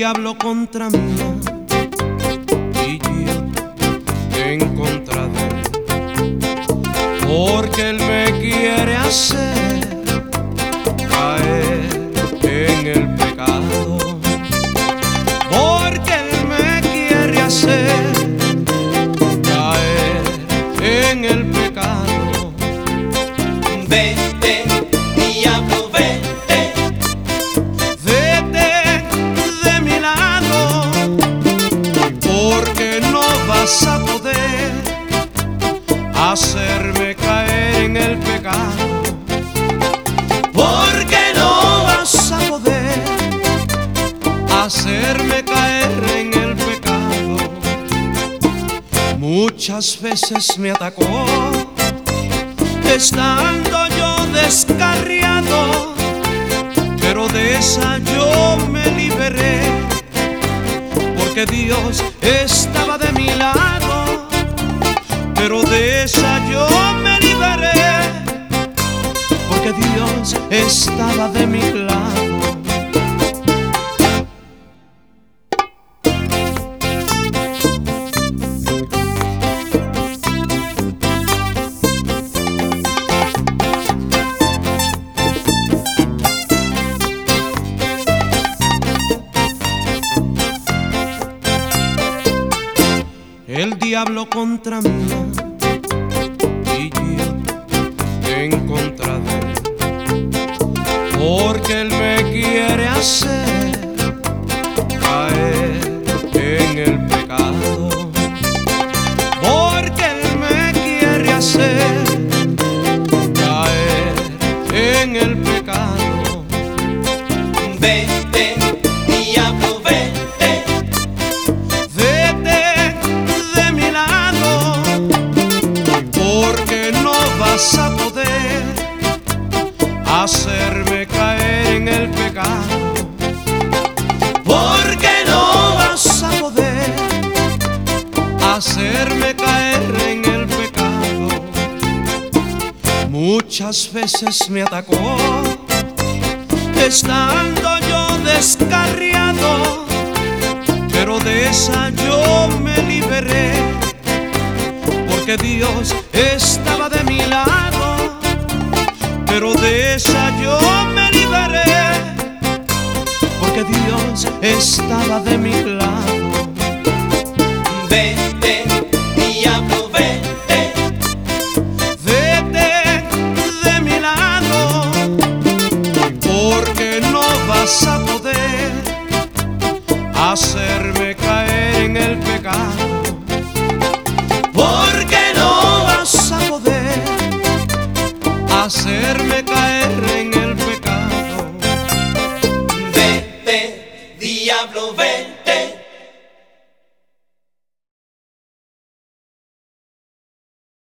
diablo contra mí y yo en contra de él, porque él me quiere hacer caer en el pecado, porque él me quiere hacer caer en el pecado. Vete, diablo, vete, vete de mi lado, porque no vas a poder hacerme caer en el pecado, porque no vas a poder hacerme caer en el pecado. Muchas veces me atacó estando yo descarriado, pero de esa yo me liberé, porque Dios estaba de mi lado. Pero de esa yo me liberé, porque Dios estaba de mi lado. El diablo contra mí y yo en contra de él, porque él me quiere hacer caer en el pecado, porque él me quiere hacer caer en el pecado. vete, diablo, vete, porque no vas a poder hacerme caer en el pecado, porque no vas a poder hacerme caer en el pecado. Muchas veces me atacó estando yo descarriado, pero de esa yo me liberé, porque Dios estaba de mi lado. Pero de esa yo me liberé, porque Dios estaba de mi lado. vete, diablo, vete, Vete de mi lado, porque no vas a poder hacerme caer en el pecado, porque no vas a poder hacerme